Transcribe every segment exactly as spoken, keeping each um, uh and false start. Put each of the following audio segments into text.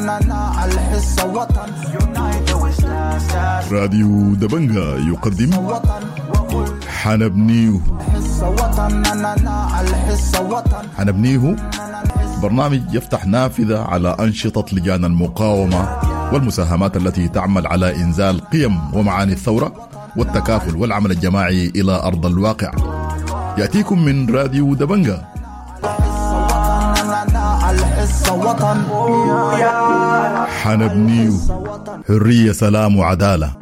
راديو دبنجا يقدم حنبنيه. حنبنيه برنامج يفتح نافذة على أنشطة لجان المقاومة والمساهمات التي تعمل على إنزال قيم ومعاني الثورة والتكافل والعمل الجماعي إلى أرض الواقع. يأتيكم من راديو دبنجا. حنبنيه حرية سلام وعدالة.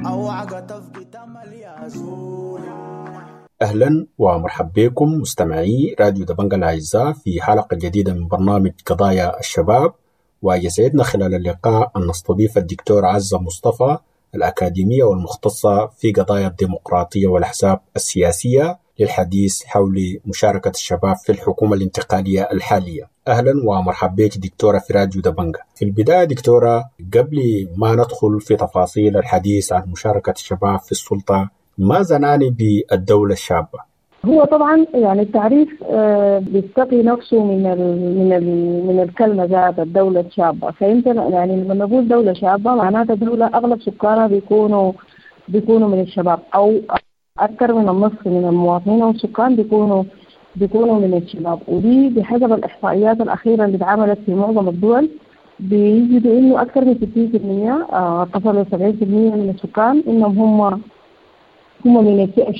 أهلا ومرحبا بكم مستمعي راديو دبنجا الأعزاء في حلقة جديدة من برنامج قضايا الشباب. ويسعدنا خلال اللقاء أن نستضيف الدكتور عزة مصطفى الأكاديمية والمختصة في قضايا الديمقراطية والأحزاب السياسية للحديث حول مشاركة الشباب في الحكومة الانتقالية الحالية. أهلا ومرحبا بك دكتورة في راديو دبنجا. في البداية دكتورة، قبل ما ندخل في تفاصيل الحديث عن مشاركة الشباب في السلطة، ماذا نعني بالدولة الشابة؟ هو طبعا يعني التعريف آه بيستقي نفسه من ال من ال من الكلمة ذات الدولة الشابة. فأنت يعني لما نقول دولة شابة معناتها دولة أغلب سكانها بيكونوا بيكونوا من الشباب، أو أكثر من النصف من المواطنين أو السكان بيكونوا بيكونوا من الشباب. ودي بحسب الإحصائيات الأخيرة اللي اتعملت في معظم الدول بيجدوا إنه أكثر من ستين بالمئة تصل سبعين بالمئة من السكان إنهم هم هم من الفئة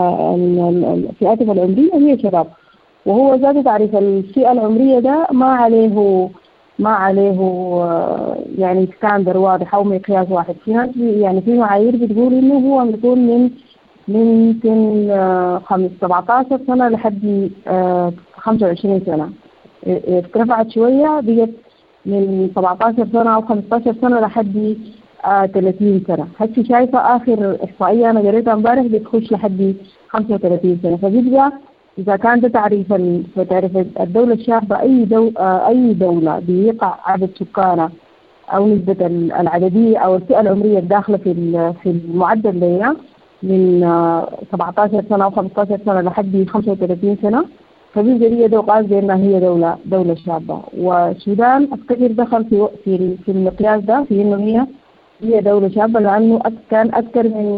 الفئات العمرية هي شباب. وهو ذات تعريف الفئة العمرية ده ما عليه ما عليه يعني ستاندر واضح أو مقياس واحد. في ناس يعني في معايير بتقول إنه هو بيكون من من يمكن سبعة عشر سنة لحد خمسة وعشرين سنة. ارتفعت شوية بقت من سبعة عشر سنة أو خمسة عشر سنة لحد ثلاثين سنة. هسي شايفة آخر إحصائية أنا قريتها امبارح بتخش لحد خمسة وثلاثين سنة. فبيبقى إذا كان ده تعريف تعريف الدولة الشابة أي دو أي دولة بيقع عدد سكانها أو نسبة العددية أو الفئة العمرية الداخلة في في المعدل ده من سبعة عشر سنة أو خمسة عشر سنة لحد خمسة وثلاثين سنة، فبيبقى هي دو قاس بأنها هي دولة دولة شابة. والسودان أفتكر دخل في في في المقياس ده في إنه هي هي دولة شابة لأنه كان أكثر من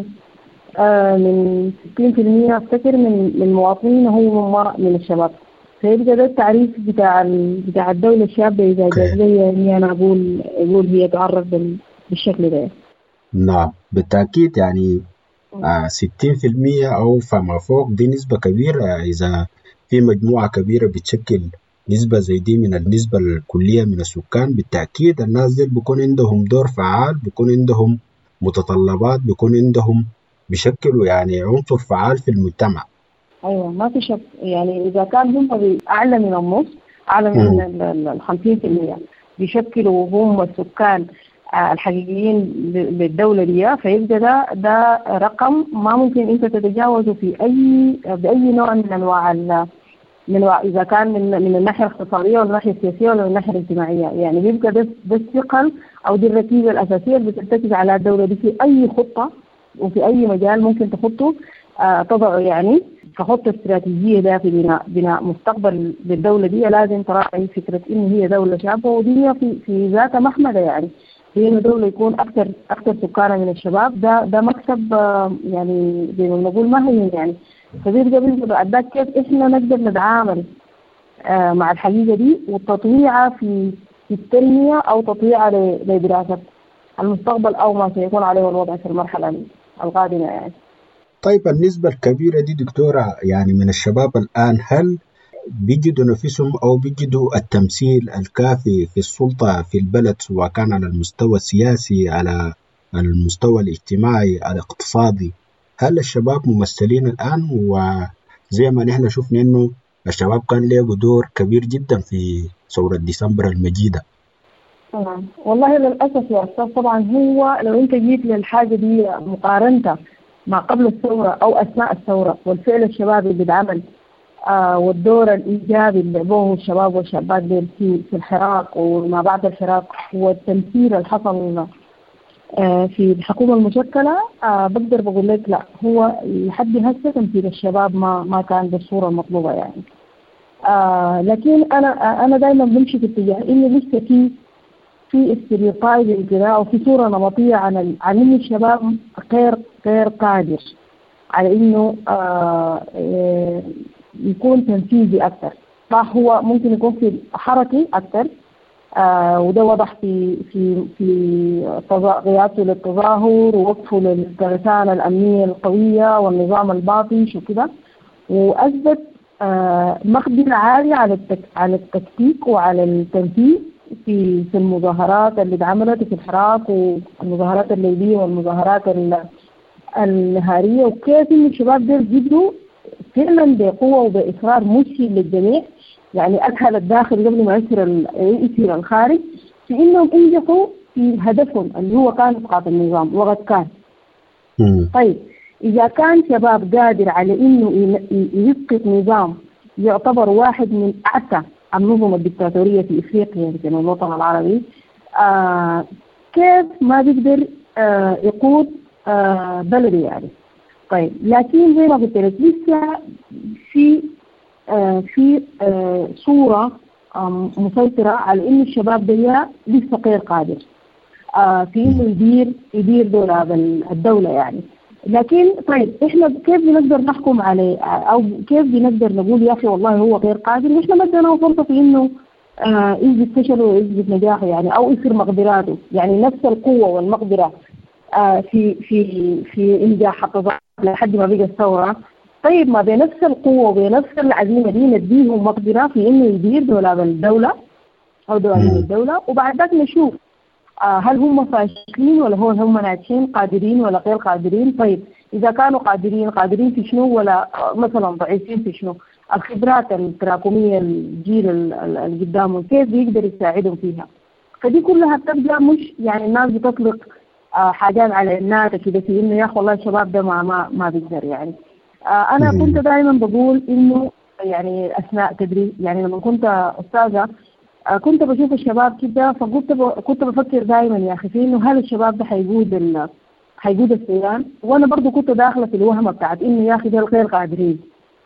آه من ستين بالمئة أفتكر من من المواطنين هم من الشباب. فيبقى ده التعريف بتاع بتاع الدولة الشابة إذا جاز لي هي أنا أقول أقول هي تعرف بالشكل ده. نعم بالتأكيد، يعني آه ستين بالمئة أو فما فوق دي نسبة كبيرة. إذا في مجموعة كبيرة بتشكل نسبة زي دي من النسبة الكلية من السكان، بالتأكيد الناس دي بيكون عندهم دور فعال، بيكون عندهم متطلبات، بيكون عندهم بيشكلوا يعني عنصر فعال في المجتمع. أيوة ما في شك. يعني إذا كان هم أعلى من النص، أعلى من الخمسين في المئة بيشكلوا هم السكان الحقيقيين للدولة دي، فيبقى ده ده رقم ما ممكن أنت تتجاوزه في أي بأي نوع من أنواع من إذا كان من من الناحية الاقتصادية ولا الناحية السياسية ولا الناحية الاجتماعية. يعني بيبقى ده ده الثقل أو دي الركيزة الأساسية اللي بترتكز على الدولة دي في أي خطة وفي أي مجال ممكن تخطه آه تضع يعني كخطة استراتيجية ده في بناء بناء مستقبل للدولة دي. لازم تراعي فكرة إن هي دولة شابة، ودي في في ذاتها محمدة يعني في إنه دولة يكون أكثر أكثر سكانها من الشباب. ده ده مكسب آه يعني زي ما بنقول مهم يعني. فبيبقى بيبقى أداك كيف إحنا نقدر نتعامل آه مع الحقيقة دي وتطويعها في في التنمية أو تطويعها لدراسة المستقبل أو ما سيكون عليه الوضع في المرحلة القادمة يعني. طيب النسبة الكبيرة دي دكتورة يعني من الشباب الآن، هل بيجدوا نفسهم أو بيجدوا التمثيل الكافي في السلطة في البلد، سواء كان على المستوى السياسي، على المستوى الاجتماعي، الاقتصادي؟ هل الشباب ممثلين الآن؟ وزي ما نحن شفنا إنه الشباب كان له دور كبير جدا في ثورة ديسمبر المجيدة. طبعا والله للأسف يا أستاذ. طبعا هو لو أنت جيت للحاجة دي مقارنة ما قبل الثورة أو أثناء الثورة والفعل الشبابي اللي بيتعمل آه والدور الإيجابي اللي لعبوه الشباب والشابات في في الحراك وما بعد الحراك والتمثيل اللي حصل آه في الحكومة المشكلة، آه بقدر بقول لك لا، هو لحد هسه تمثيل الشباب ما ما كان بالصورة المطلوبة يعني. آه لكن أنا أنا دائما بمشي في اتجاه إنه لسه في في استريوتايب كده أو في صورة نمطية عن ال... عن إنه الشباب غير غير قادر على إنه آه يكون تنفيذي أكثر. صح، هو ممكن يكون في حركي أكثر، آه وده وضح في في في غيابته للتظاهر ووقفه للترسانة الأمنية القوية والنظام الباطش وكده، وأثبت آه مقدرة عالية على التك على التكتيك وعلى التنفيذ في في المظاهرات اللي اتعملت في الحراك والمظاهرات الليلية والمظاهرات النهارية، وكيف إن الشباب دول جدوا فعلا بقوة وبإصرار مشي للجميع، يعني أسهل الداخل قبل ما يصير يصير الخارج، في إنهم ينجحوا في هدفهم اللي هو كان إسقاط النظام وقد كان. طيب إذا كان شباب قادر على إنه يسقط نظام يعتبر واحد من أعتى النظم الدكتاتورية في إفريقيا في الوطن العربي، آه كيف ما بيقدر آه يقود آه بلده يعني. طيب لكن زي ما قلت لك لسه في آه في آه صورة آه مسيطرة على إن الشباب ده لسه غير قادر آه في إنه يدير يدير دولة الدولة يعني. لكن طيب إحنا كيف بنقدر نحكم عليه أو كيف بنقدر نقول يا أخي والله هو غير قادر؟ إحنا ما اديناه فرصة في إنه آه يثبت فشله ويثبت نجاحه يعني، أو يصير مقدراته يعني نفس القوة والمقدرة آه في في في إنجاح التظاهر لحد ما بقى الثورة. طيب ما بنفس القوة وبنفس العزيمة دي نديهم مقدرة في إنه يدير دولاب الدولة أو دوائر الدولة، وبعد ذلك نشوف آه هل هم فاشلين ولا هو هم ناجحين، قادرين ولا غير قادرين. طيب إذا كانوا قادرين قادرين في شنو، ولا مثلا ضعيفين في شنو؟ الخبرات التراكمية الجيل اللي قدامهم كيف بيقدر يساعدهم فيها. فدي كلها بتبقى مش يعني الناس بتطلق آه حاجات على الناس كده في إنه يا أخي والله الشباب ده ما ما ما بيقدر يعني. آه أنا كنت دائما بقول إنه يعني أثناء تدريس يعني لما كنت أستاذة كنت بشوف الشباب كده، فكنت ب... كنت بفكر دائما يا اخي في انه هل الشباب ده حيقود ال... حيقود السودان؟ وانا برضو كنت داخله في الوهمه بتاعت انه يا اخي دول غير قادرين.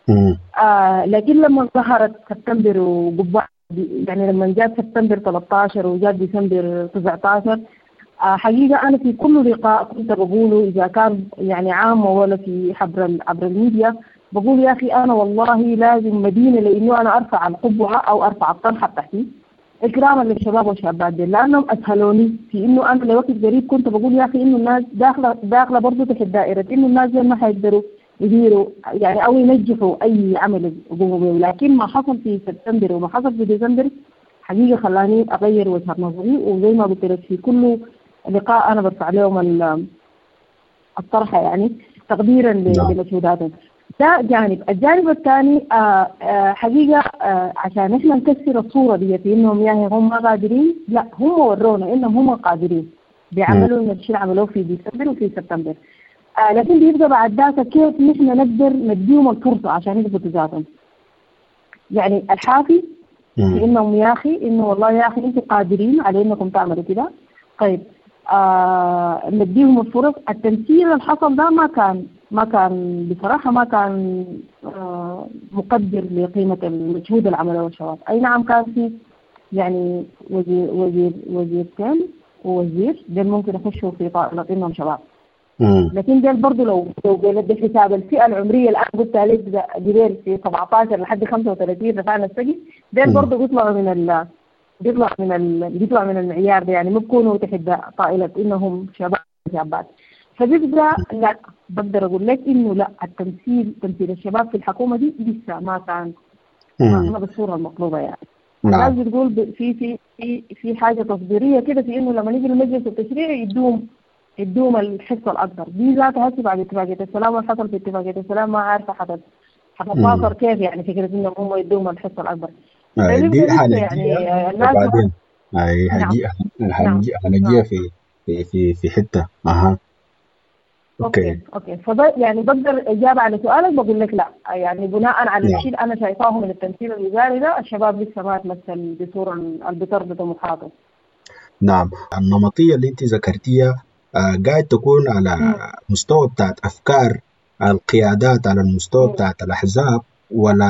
آه لكن لما ظهرت سبتمبر وقبعة يعني لما جاء سبتمبر ثلاثة عشر وجاء ديسمبر تسعة عشر آه حقيقه انا في كل لقاء كنت بقوله اذا كان يعني عام ولا في عبر ال... عبر الميديا بقول يا اخي انا والله لازم مدينه لانه انا ارفع القبعه او ارفع الطرحه بتاعتي إكراما للشباب والشابات دي، لأنهم أسهلوني في إنه أنا لوقت قريب كنت بقول يا أخي إنه الناس داخلة داخلة برضه تحت دائرة إنه الناس ما حيقدروا يديروا يعني أو ينجحوا أي عمل يقوموا به، لكن ما حصل في سبتمبر وما حصل في ديسمبر حقيقة خلاني أغير وجهة نظري. وزي ما قلت لك في كل لقاء أنا برفع لهم الطرحة يعني تقديرا لمجهوداتهم. ده جانب. الجانب الثاني آه آه حقيقة آه عشان إحنا نكسر الصورة دي في إنهم يعني هم ما قادرين، لا هم ورونا إنهم هم قادرين بيعملوا من الشيء عملوه في ديسمبر وفي سبتمبر. آه لكن بيبقى بعد ذاك كيف نحن نقدر نديهم الفرصة عشان يثبتوا ذاتهم. يعني الحافي في إنهم يا أخي إنه والله يا أخي أنتم قادرين على إنكم تعملوا كده. طيب آه نديهم الفرص. التمثيل اللي حصل ده ما كان ما كان بصراحة ما كان آه مقدر لقيمة المجهود العمل والشباب. أي نعم كان في يعني وزير وزير وزيرتين ووزير دول ممكن يخشوا في طائلة إنهم شباب، لكن دول برضو لو لو قلت بحساب الفئة العمرية الآن قلت عليك جبال في سبعة عشر لحد خمسة وثلاثين رفعنا السجن، دول برضو بيطلعوا من ال بيطلع من ال بيطلع من المعيار ده يعني ما بيكونوا تحت طائلة إنهم شباب شابات. فبيبدأ لا بقدر أقول لك إنه لا التمثيل تمثيل الشباب في الحكومة دي لسه ما كان ما بالصورة المطلوبة يعني. الناس بتقول في في في في حاجة تصديرية كده في إنه لما نيجي للمجلس التشريعي يدوم يدوم الحصة الأكبر دي ذاتها هسه بعد اتفاقية السلام والحصل في اتفاقية السلام ما عارفة حتى حتتناصر كيف يعني فكرة إنهم هم يدوم الحصة الأكبر. دي هنجيها بعدين. هاي هنجيها هنجيها في في في في حتة أها اوكي اوكي فده يعني بقدر اجابه على سؤالك بقول لك لا يعني بناء على الشيء اللي انا شايفاه من التمثيل الوزاري ده الشباب لسه ما تمثل بصوره اللي بترضي طموحاته. نعم النمطيه اللي انت ذكرتيها آه قاعد تكون على م. مستوى بتاعت افكار القيادات على المستوى م. بتاعت الاحزاب ولا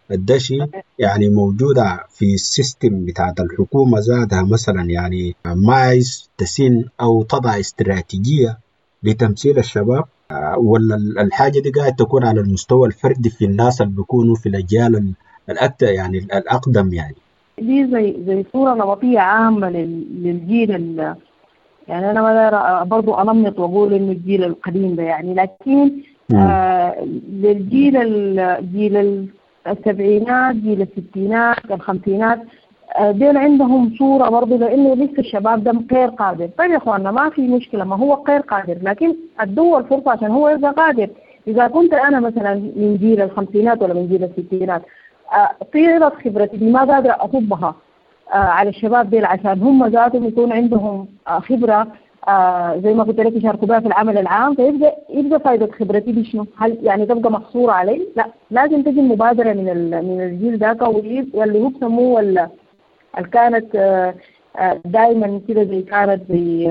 الدشي يعني موجودة في السيستم بتاعت الحكومة ذاتها مثلا، يعني ما عايز تسين أو تضع استراتيجية لتمثيل الشباب، ولا الحاجة دي قاعد تكون على المستوى الفردي في الناس اللي بيكونوا في الأجيال الأكثر يعني الأقدم؟ يعني دي زي زي صورة نمطية عامة لل- للجيل ال- يعني أنا ما دايرة برضو أنمط وأقول إنه الجيل القديم ده يعني، لكن آه للجيل ال- جيل السبعينات، جيل الستينات، الخمسينات، آه دول عندهم صورة برضو، لأنه لسه الشباب ده غير قادر. طيب يا أخوانا ما في مشكلة، ما هو غير قادر، لكن ادوه الفرصة عشان هو يبقى قادر. إذا كنت أنا مثلا من جيل الخمسينات ولا من جيل الستينات، آه طيلة خبرتي دي ما قادرة أصبها آه على الشباب ديل عشان هم ذاتهم يكون عندهم آه خبرة آه زي ما قلت لك يشاركوا بها في العمل العام، فيبقى يبقى فائدة خبرتي دي شنو؟ هل يعني تبقى محصورة علي؟ لا، لازم تجي المبادرة من من الجيل ذاك، واللي هو بسموه ولا اللي كانت آه آه دائما كده زي كانت زي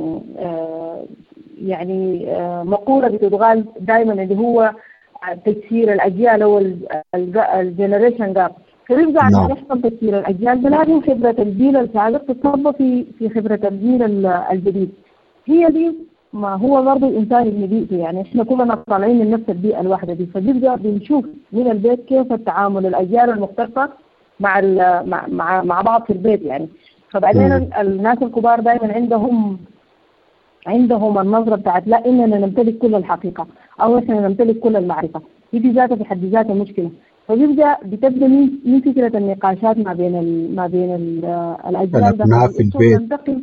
آه يعني آه مقولة بتتقال دائما اللي هو تكسير الأجيال أو الجنريشن جاب. فيبقى عشان يحصل تكسير الأجيال ده لازم خبرة الجيل السابق تتصب في في خبرة الجيل الجديد. هي دي ما هو برضه الإنسان ابن بيئته، يعني إحنا كلنا طالعين من نفس البيئة الواحدة دي، فبيبقى بنشوف من البيت كيف التعامل الأجيال المختلفة مع مع مع مع بعض في البيت يعني. فبعدين الناس الكبار دائما عندهم عندهم النظرة بتاعت لا إننا نمتلك كل الحقيقة أو إحنا نمتلك كل المعرفة، دي ذاتها في حد ذاتها مشكلة. فبيبدأ بتبدأ من من فكرة النقاشات ما بين ال ما بين ال الأجيال ده في البيت تنتقل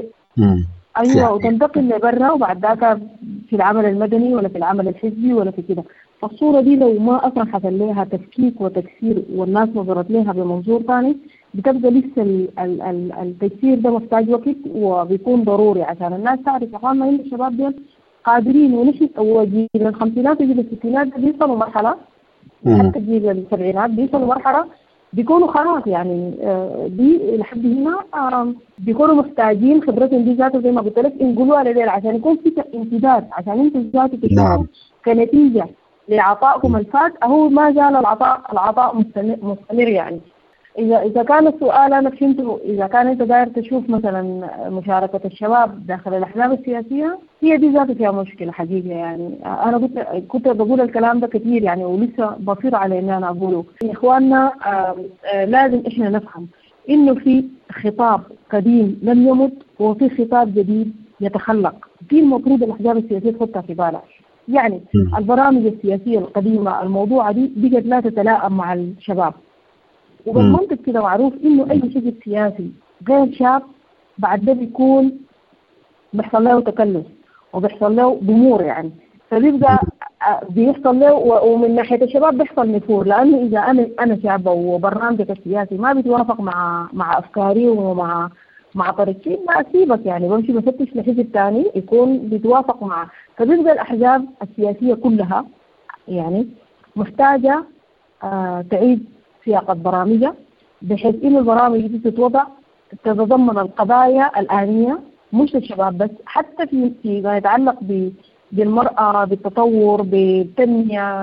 أيوة وتنتقل لبرا، وبعد ذاك في العمل المدني ولا في العمل الحزبي ولا في كده. فالصورة دي لو ما أصلا حصل لها تفكيك وتكسير والناس نظرت لها بمنظور ثاني، بتبقى لسه ال ال ال التكسير ده محتاج وقت وبيكون ضروري عشان الناس تعرف يا اخوان ان الشباب دول قادرين. ونحن وجيل الخمسينات وجيل الستينات بيوصلوا مرحله، حتى جيل السبعينات بيوصلوا مرحله بيكونوا خلاص يعني دي لحد هنا بيكونوا محتاجين خبرتهم دي ذاتها زي ما قلت لك انقلوها لديل عشان يكون في امتداد، عشان انتم ذاتك تشوفوا كنتيجه لعطائكم الفات اهو ما زال العطاء العطاء مستمر, مستمر يعني. إذا إذا كان السؤال أنا فهمته، إذا كان أنت داير تشوف مثلا مشاركة الشباب داخل الأحزاب السياسية، هي دي ذاتها فيها مشكلة حقيقة يعني. أنا كنت كنت بقول الكلام ده كثير يعني، ولسه بصير على إن أنا أقوله. إخواننا آآ آآ لازم إحنا نفهم إنه في خطاب قديم لم يمت وفي خطاب جديد يتخلق. في المفروض الأحزاب السياسية تحطها في بالها يعني. البرامج السياسية القديمة الموضوعة دي بقت لا تتلائم مع الشباب، وبالمنطق كده معروف إنه أي شيء سياسي غير شاب بعد ده بيكون بيحصل له تكلف وبيحصل له ضمور يعني. فبيبقى بيحصل له، ومن ناحية الشباب بيحصل نفور، لأنه إذا أنا أنا شابة وبرنامجك السياسي ما بيتوافق مع مع أفكاري ومع مع طريقتي ما أسيبك يعني، بمشي بفتش لحزب ثاني يكون بيتوافق معه. فبيبقى الأحزاب السياسية كلها يعني محتاجة آه تعيد سياقة برامجها بحيث إن البرامج دي تتوضع تتضمن القضايا الآنية مش للشباب بس، حتى في فيما يتعلق بالمرأة، بالتطور، بالتنمية،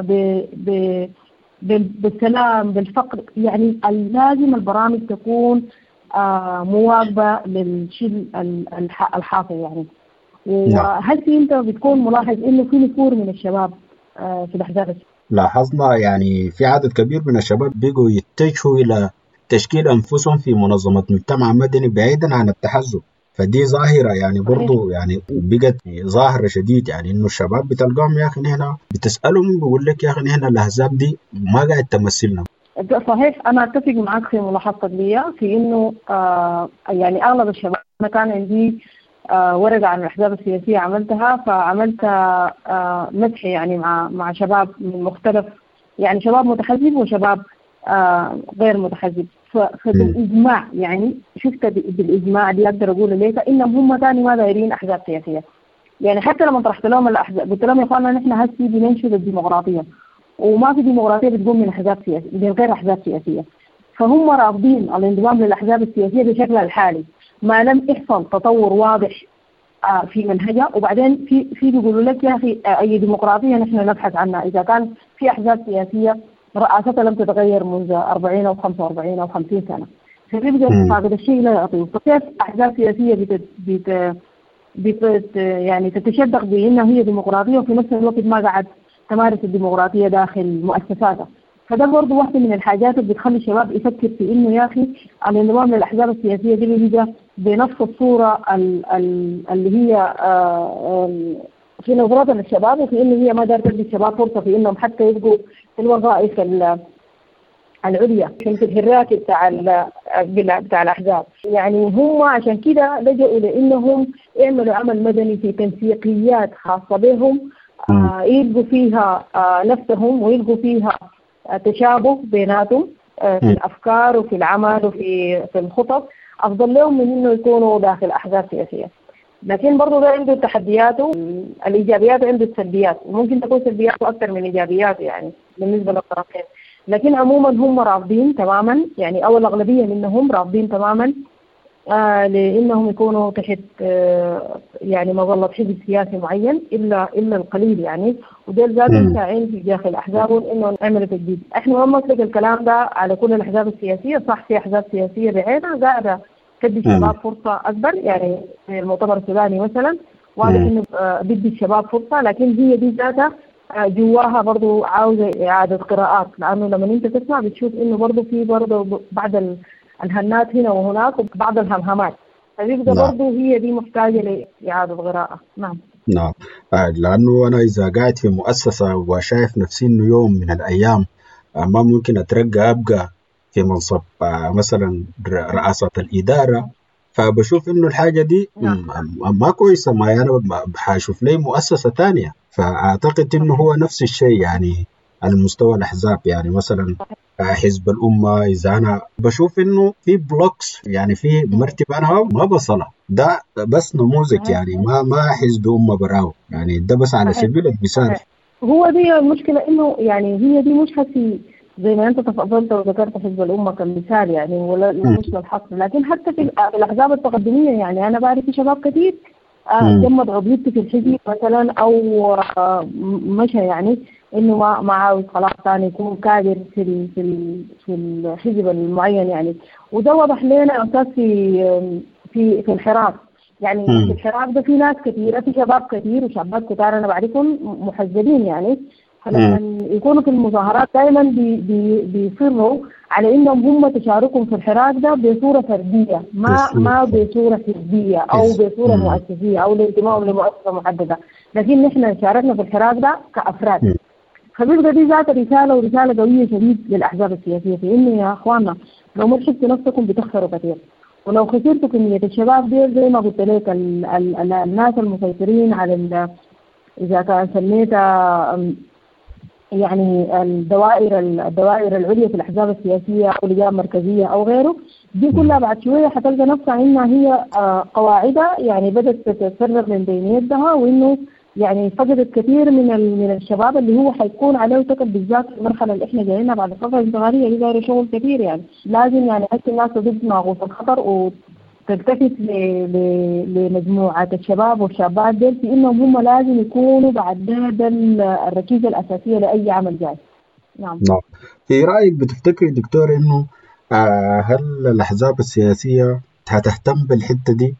بالسلام، بالفقر. يعني لازم البرامج تكون آه مواكبة للشيء الحاصل يعني. وهل في أنت بتكون ملاحظ إنه في نفور من الشباب آه في الأحزاب؟ لاحظنا يعني في عدد كبير من الشباب بيقوا يتجهوا إلى تشكيل أنفسهم في منظمة مجتمع مدني بعيدا عن التحزب. فدي ظاهرة يعني برضو يعني بقت ظاهرة شديد يعني، إنه الشباب بتلقاهم يا أخي نحن بتسألهم بيقول لك يا أخي نحن الأحزاب دي ما قاعد تمثلنا. صحيح، أنا أتفق معك في ملاحظتك لي في إنه آه يعني أغلب الشباب، أنا كان عندي آه ورقة عن الأحزاب السياسية عملتها، فعملت آه مدح يعني مع مع شباب من مختلف يعني، شباب متحزب وشباب آه غير متحزب. فبالإجماع يعني شفت بالإجماع اللي أقدر أقول لك إنهم هم ثاني ما دايرين أحزاب سياسية يعني. حتى لما طرحت لهم الأحزاب قلت لهم يا إخواننا نحن هسي بننشد الديمقراطية، وما في ديمقراطية بتقوم من أحزاب سياسية من غير أحزاب سياسية. فهم رافضين الانضمام للأحزاب السياسية بشكلها الحالي ما لم يحصل تطور واضح آه في منهجها. وبعدين في في بيقولوا لك يا أخي أي ديمقراطية نحن نبحث عنها إذا كان في أحزاب سياسية رئاستها لم تتغير منذ أربعين أو خمسة وأربعين أو خمسين سنة، فبيبقى فاقد الشيء لا يعطيه. فكيف أحزاب سياسية بت بت بت يعني تتشدق بأنها هي ديمقراطية وفي نفس الوقت ما قاعد تمارس الديمقراطية داخل مؤسساتها؟ فده برضه واحدة من الحاجات اللي بتخلي الشباب يفكر في إنه يا أخي الانضمام للأحزاب السياسية دي بيجي بنفس الصورة اللي هي في نظرات للشباب، وفي إنه هي ما دار تدي الشباب فرصة في إنهم حتى يبقوا في الوظائف العليا في الهرات بتاع بتاع الأحزاب. يعني هم عشان كده لجأوا لإنهم يعملوا عمل مدني في تنسيقيات خاصة بهم، آه يلقوا فيها آه نفسهم ويلقوا فيها آه تشابه بيناتهم آه في الأفكار وفي العمل وفي في الخطط، أفضل لهم من إنه يكونوا داخل أحزاب سياسية. لكن برضو ده عنده تحدياته، الإيجابيات عنده السلبيات، وممكن تكون سلبياته أكثر من إيجابيات يعني بالنسبة للطرفين. لكن عموما هم رافضين تماما، يعني أو الأغلبية منهم رافضين تماما آه لأنهم يكونوا تحت آه يعني مظلة حزب سياسي معين، إلا إلا القليل يعني، ودول ذاتهم ساعين في داخل أحزابهم إنه نعمل تجديد. إحنا ما نطلق الكلام ده على كل الأحزاب السياسية، صح في أحزاب سياسية بعينها قاعدة تدي الشباب فرصة أكبر، يعني المؤتمر السوداني مثلا واضح إنه آه بدي الشباب فرصة، لكن هي دي ذاتها جواها برضو عاوزة إعادة قراءات، لأنه لما أنت تسمع بتشوف إنه برضو في برضو بعض الهنات هنا وهناك وبعض الهمهمات، فبيبقى نعم. برضو هي دي محتاجة لإعادة قراءة. نعم نعم، لأنه أنا إذا قاعد في مؤسسة وشايف نفسي إنه يوم من الأيام ما ممكن أترقى أبقى في منصب مثلا رئاسة الإدارة، فبشوف إنه الحاجة دي ما كويسة، ما أنا بحاشوف لي مؤسسة تانية. فأعتقد إنه هو نفس الشيء يعني على مستوى الأحزاب. يعني مثلا حزب الأمة، إذا أنا بشوف إنه في بلوكس، يعني في مرتبة أنا ما بصلها، ده بس نموذج يعني ما ما حزب أمة براو، يعني ده بس على سبيل المثال. هو دي المشكلة، إنه يعني هي دي مش حسي زي ما أنت تفضلت وذكرت حزب الأمة كمثال يعني، ولا مش للحصر، لكن حتى في الأحزاب التقدمية يعني أنا بعرف في شباب كثير جمد عضويته في الحزب مثلا، أو مشى يعني إنه ما ما عاوز خلاص ثاني يكون كادر في ال في ال في الحزب المعين يعني. وده وضح لنا أساس في في في الحراك يعني. في الحراك ده في ناس كثيرة، في شباب كثير وشابات كثار أنا بعرفهم محزبين يعني، فلما يكونوا في المظاهرات دائما بي بي بيصروا على انهم هم تشاركهم في الحراك ده بصوره فرديه، ما ما بصوره حزبيه او بصوره مؤسسيه او الانتماء لمؤسسه محدده، لكن نحن شاركنا في الحراك ده كافراد. فبيبقى دي ذات رساله ورساله قويه شديد للاحزاب السياسيه في انه يا اخواننا لو ما شفتوا نفسكم بتخسروا كثير، ولو خسرتوا كميه الشباب دي زي ما قلت لك ال ال ال الناس المسيطرين على اذا كان سميتها يعني الدوائر الدوائر العليا في الأحزاب السياسية أو لجان مركزية أو غيره، دي كلها بعد شوية حتلقى نفسها إنها هي قواعدها يعني بدأت تتسرب من بين يدها، وإنه يعني فقدت كثير من من الشباب اللي هو حيكون عليه تكل، بالذات في المرحلة اللي إحنا جايينها بعد الفترة الانتقالية دي دايرة شغل كثير يعني. لازم يعني حتى الناس تضد ناقوس الخطر و تلتفت لمجموعة الشباب والشابات دول في إنهم هم لازم يكونوا بعد ده الركيزة الأساسية لأي عمل جاي. نعم. نعم. في رأيك بتفتكري دكتور إنه آه هل الأحزاب السياسية هتهتم بالحتة دي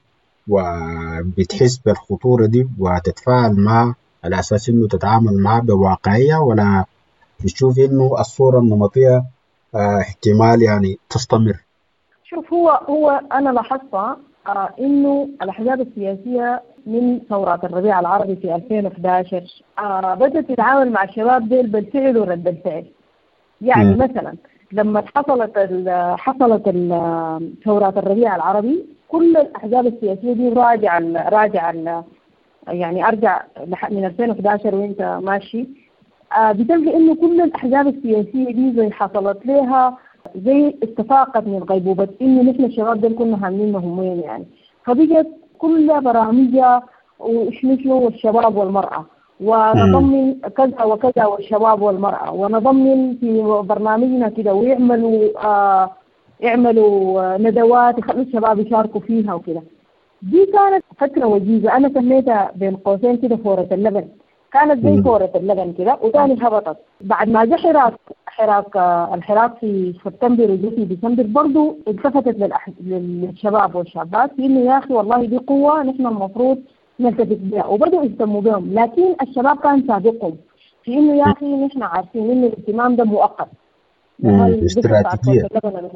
وبتحس بالخطورة دي وتتفاعل مع على أساس إنه تتعامل معها بواقعية، ولا بتشوف إنه الصورة النمطية آه احتمال يعني تستمر؟ شوف، هو هو أنا لاحظت آه إنه الأحزاب السياسية من ثورات الربيع العربي في ألفين وإحدى عشر آه بدأت تتعامل مع الشباب ديل بالفعل ورد الفعل. يعني م. مثلا لما حصلت ال حصلت ال ثورات الربيع العربي، كل الأحزاب السياسية دي راجع ال راجع ال يعني أرجع من ألفين وإحدى عشر وأنت ماشي آه بتلقى إنه كل الأحزاب السياسية دي زي حصلت لها زي استفاقت من غيبوبة إنه نحن الشباب دول كنا هاملينهم وين يعني. فبقت كل برامجها وشنو والشباب والمرأة، ونضمن كذا وكذا والشباب والمرأة، ونضمن في برنامجنا كده ويعملوا آه يعملوا ندوات يخلوا الشباب يشاركوا فيها وكده. دي كانت فترة وجيزة، أنا سميتها بين قوسين كده فورة اللبن. كانت زي كورة اللبن كده وثاني هبطت. بعد ما جاء حراك حراك الحراك في سبتمبر وجي في ديسمبر برضو التفتت للأح... للشباب والشابات في إنه يا أخي والله دي قوة نحن المفروض نلتفت بها، وبدأوا يهتموا بهم. لكن الشباب كان سابقهم في إنه يا أخي نحن عارفين إنه الاهتمام ده مؤقت. استراتيجية.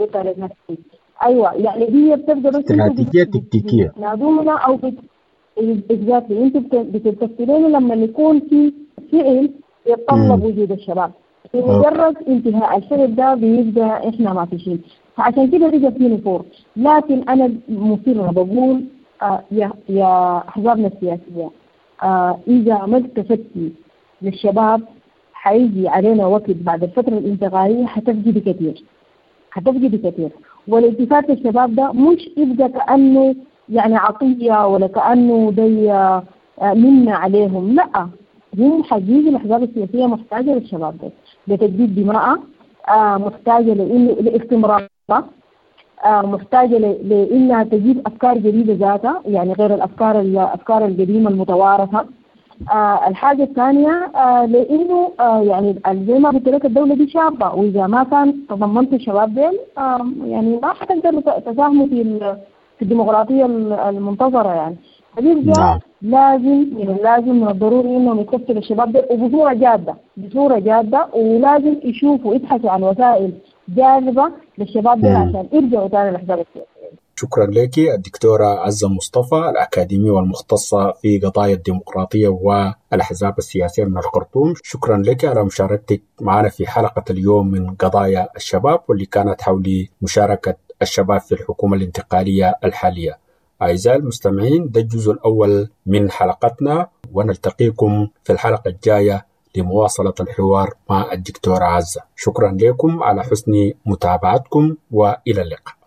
أيوة يعني هي بتبدأ بس استراتيجية تكتيكية. نادونا أو بت... إجزاكي أنتوا بتتفكرين لما يكون في فعل يتطلب وجود الشباب، في مجرد انتهاء الفعل ده بيبقى إحنا ما في شيء. فعشان كده بيجي فيني فور. لكن أنا مصرة بقول آه يا يا أحزابنا السياسية آه إذا ما التفتي للشباب حيجي علينا وقت بعد الفترة الانتقالية حتفقد كثير حتفقد كثير. والالتفات للشباب ده مش يبقى كأنه يعني عطية ولا كأنه دي منا عليهم، لا، هم حقيقي الأحزاب السياسية محتاجة للشباب ده لتجديد دماء، محتاجة لإنه لاستمرار، محتاجة لإنها تجيب أفكار جديدة ذاتها يعني غير الأفكار الأفكار القديمة المتوارثة. آه الحاجة الثانية آه لأنه آه يعني زي ما قلت لك الدولة دي شابة، وإذا ما كان تضمنت الشباب ديل آه يعني ما حتقدروا تساهموا في في الديمقراطية المنتظرة يعني. فبيبقى لازم من اللازم من الضروري إنهم يكفلوا الشباب ديل وبصورة جادة بصورة جادة ولازم يشوفوا يبحثوا عن وسائل جاذبة للشباب ديل عشان يرجعوا تاني للأحزاب السياسية. شكرا لك الدكتورة عزة مصطفى الأكاديمية والمختصة في قضايا الديمقراطية والأحزاب السياسية من الخرطوم. شكرا لك على مشاركتك معنا في حلقة اليوم من قضايا الشباب، واللي كانت حول مشاركة الشباب في الحكومة الانتقالية الحالية. أعزائي المستمعين، ده الجزء الأول من حلقتنا، ونلتقيكم في الحلقة الجاية لمواصلة الحوار مع الدكتورة عزة. شكرا لكم على حسن متابعتكم وإلى اللقاء.